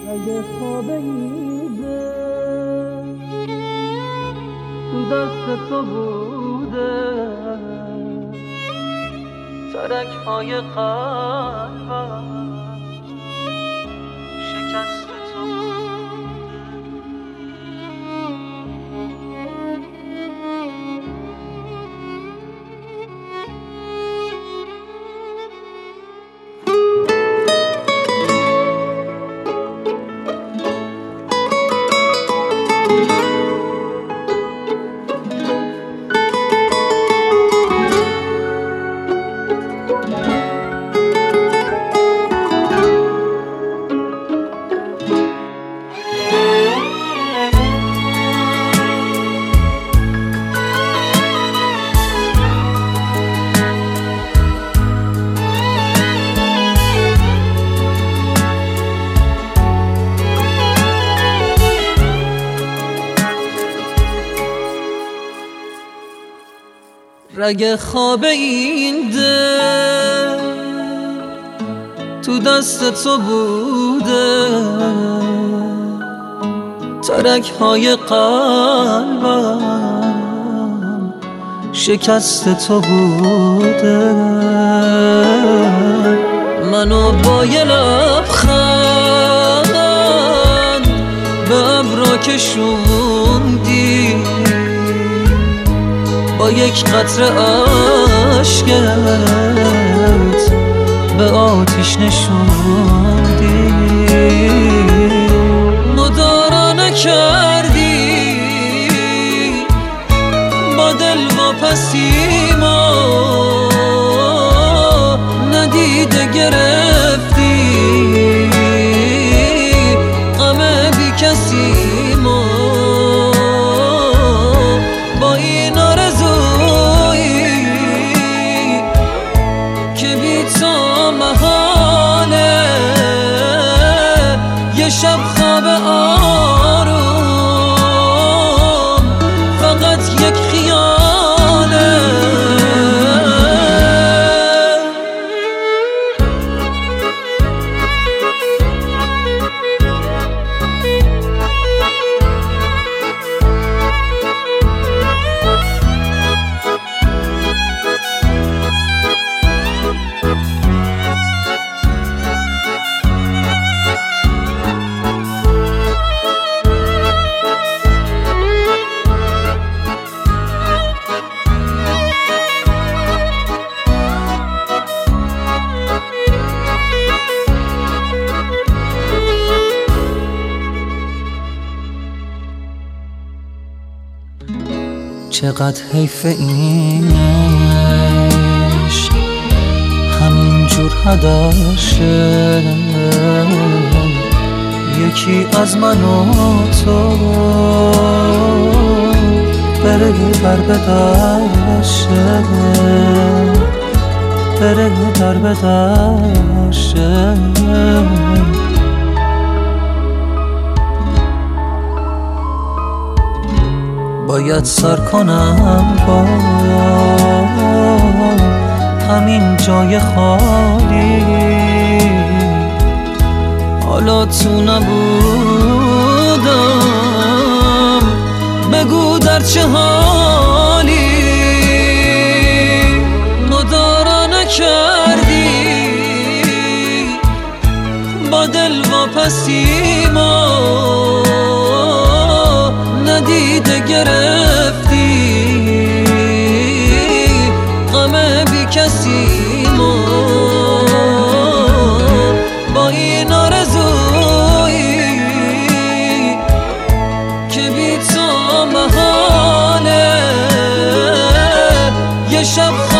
اگه خواب ایده تو دست تو بوده، ترک های قلبم شکست تو رگ خواب این دل تو دست تو بوده، ترک های قلبم شکست تو بوده. منو با یه لبخند به ابرا کشوندی، با یک قطره اشکت به آتیش نشوندی. مدارا نکردی با دل واپسی ما، ندیده گرفتی غم بی کسی ما. با این آرزویی که بی تو محاله، یه شب خواب آروم فقط یک خیاله. چقدر حیف این عشق همینجور هدر شه، یکی از من و تو بره در به در شه، بره در به در شه. باید سر کنم با همین جای خالی، حالا تو نبودم بگو در چه حالی. مدارا نکردی با دل واپسی ما، ندیده گرفتی غم بی کسی ما. با این آرزویی که بی تو محاله، یه شب